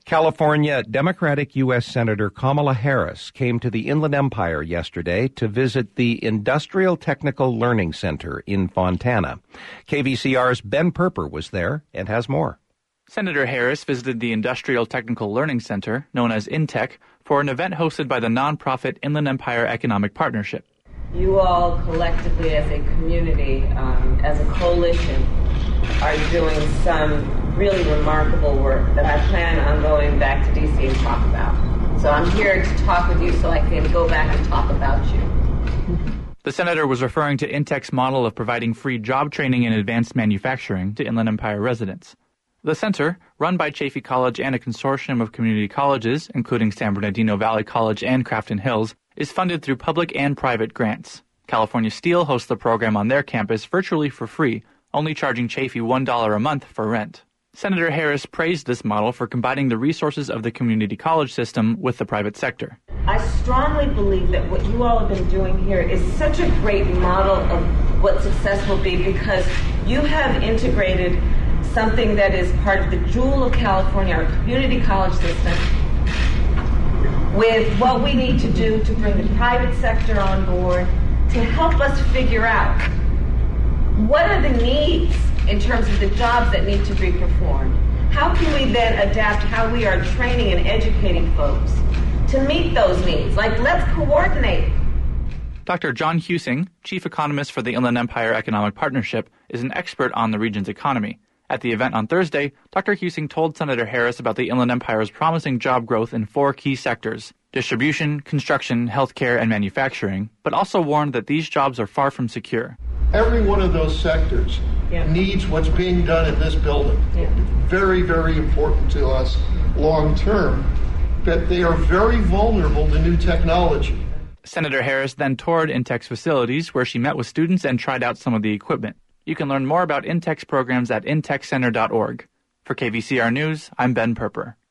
California Democratic U.S. Senator Kamala Harris came to the Inland Empire yesterday to visit the Industrial Technical Learning Center in Fontana. KVCR's Ben Perper was there and has more. Senator Harris visited the Industrial Technical Learning Center, known as INTEC, for an event hosted by the nonprofit Inland Empire Economic Partnership. You all collectively as a community, as a coalition, are doing some really remarkable work that I plan on going back to D.C. and talk about. So I'm here to talk with you so I can go back and talk about you. The senator was referring to INTEC's model of providing free job training in advanced manufacturing to Inland Empire residents. The center, run by Chaffey College and a consortium of community colleges, including San Bernardino Valley College and Crafton Hills, is funded through public and private grants. California Steel hosts the program on their campus virtually for free, only charging Chaffey $1 a month for rent. Senator Harris praised this model for combining the resources of the community college system with the private sector. I strongly believe that what you all have been doing here is such a great model of what success will be, because you have integrated something that is part of the jewel of California, our community college system, with what we need to do to bring the private sector on board to help us figure out what are the needs in terms of the jobs that need to be performed. How can we then adapt how we are training and educating folks to meet those needs? Like, let's coordinate. Dr. John Husing, chief economist for the Inland Empire Economic Partnership, is an expert on the region's economy. At the event on Thursday, Dr. Husing told Senator Harris about the Inland Empire's promising job growth in 4 key sectors: distribution, construction, healthcare, and manufacturing, but also warned that these jobs are far from secure. Every one of those sectors needs what's being done in this building. Very, very important to us long term, but they are very vulnerable to new technology. Senator Harris then toured INTEC's facilities, where she met with students and tried out some of the equipment. You can learn more about INTEC's programs at intechcenter.org. For KVCR News, I'm Ben Perper.